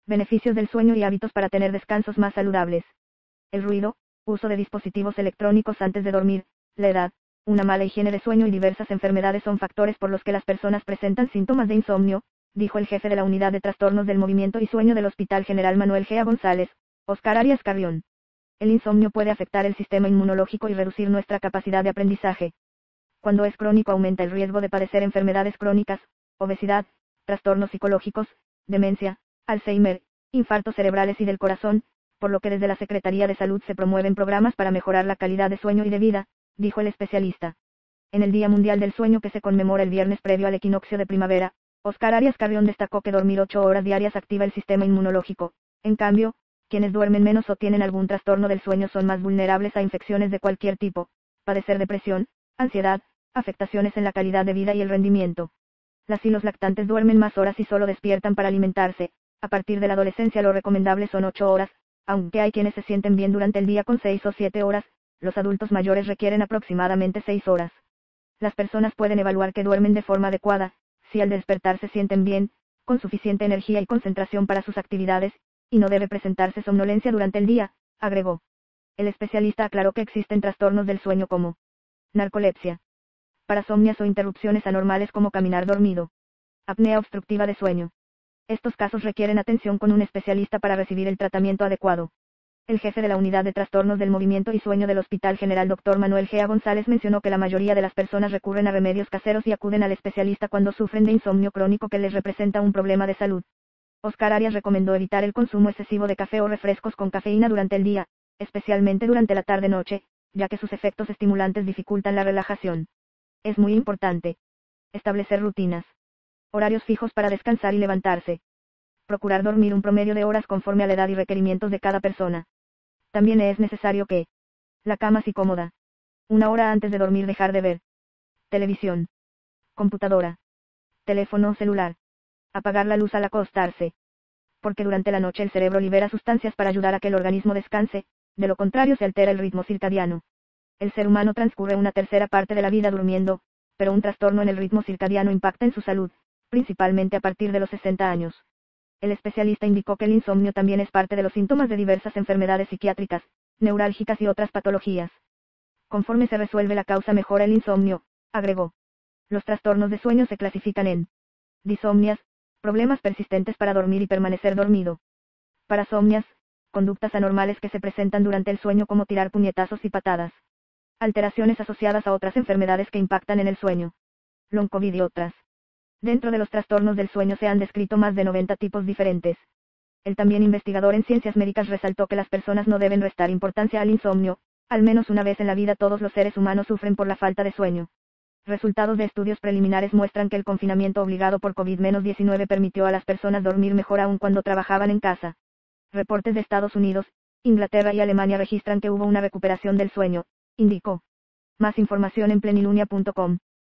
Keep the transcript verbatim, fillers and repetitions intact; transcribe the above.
Beneficios del sueño y hábitos para tener descansos más saludables. El ruido, uso de dispositivos electrónicos antes de dormir, la edad, una mala higiene de sueño y diversas enfermedades son factores por los que las personas presentan síntomas de insomnio, dijo el jefe de la Unidad de Trastornos del Movimiento y Sueño del Hospital General Manuel G. A. González, Óscar Arias Carrión. El insomnio puede afectar el sistema inmunológico y reducir nuestra capacidad de aprendizaje. Cuando es crónico aumenta el riesgo de padecer enfermedades crónicas, obesidad, trastornos psicológicos, demencia, Alzheimer, infartos cerebrales y del corazón, por lo que desde la Secretaría de Salud se promueven programas para mejorar la calidad de sueño y de vida, dijo el especialista. En el Día Mundial del Sueño que se conmemora el viernes previo al equinoccio de primavera, Óscar Arias Carrión destacó que dormir ocho horas diarias activa el sistema inmunológico. En cambio, quienes duermen menos o tienen algún trastorno del sueño son más vulnerables a infecciones de cualquier tipo, padecer depresión, ansiedad, afectaciones en la calidad de vida y el rendimiento. Las y los lactantes duermen más horas y solo despiertan para alimentarse. A partir de la adolescencia lo recomendable son ocho horas, aunque hay quienes se sienten bien durante el día con seis o siete horas, los adultos mayores requieren aproximadamente seis horas. Las personas pueden evaluar que duermen de forma adecuada, si al despertar se sienten bien, con suficiente energía y concentración para sus actividades, y no debe presentarse somnolencia durante el día, agregó. El especialista aclaró que existen trastornos del sueño como narcolepsia, parasomnias o interrupciones anormales como caminar dormido, apnea obstructiva de sueño. Estos casos requieren atención con un especialista para recibir el tratamiento adecuado. El jefe de la Unidad de Trastornos del Movimiento y Sueño del Hospital General doctor Manuel G. A. González mencionó que la mayoría de las personas recurren a remedios caseros y acuden al especialista cuando sufren de insomnio crónico que les representa un problema de salud. Óscar Arias recomendó evitar el consumo excesivo de café o refrescos con cafeína durante el día, especialmente durante la tarde-noche, ya que sus efectos estimulantes dificultan la relajación. Es muy importante establecer rutinas, horarios fijos para descansar y levantarse. Procurar dormir un promedio de horas conforme a la edad y requerimientos de cada persona. También es necesario que la cama sí cómoda. Una hora antes de dormir dejar de ver televisión, computadora, teléfono o celular. Apagar la luz al acostarse. Porque durante la noche el cerebro libera sustancias para ayudar a que el organismo descanse, de lo contrario se altera el ritmo circadiano. El ser humano transcurre una tercera parte de la vida durmiendo, pero un trastorno en el ritmo circadiano impacta en su salud, principalmente a partir de los sesenta años. El especialista indicó que el insomnio también es parte de los síntomas de diversas enfermedades psiquiátricas, neurálgicas y otras patologías. Conforme se resuelve la causa mejora el insomnio, agregó. Los trastornos de sueño se clasifican en disomnias, problemas persistentes para dormir y permanecer dormido. Parasomnias, conductas anormales que se presentan durante el sueño como tirar puñetazos y patadas. Alteraciones asociadas a otras enfermedades que impactan en el sueño. Long COVID y otras. Dentro de los trastornos del sueño se han descrito más de noventa tipos diferentes. El también investigador en ciencias médicas resaltó que las personas no deben restar importancia al insomnio, al menos una vez en la vida todos los seres humanos sufren por la falta de sueño. Resultados de estudios preliminares muestran que el confinamiento obligado por COVID diecinueve permitió a las personas dormir mejor aún cuando trabajaban en casa. Reportes de Estados Unidos, Inglaterra y Alemania registran que hubo una recuperación del sueño, indicó. Más información en plenilunia punto com.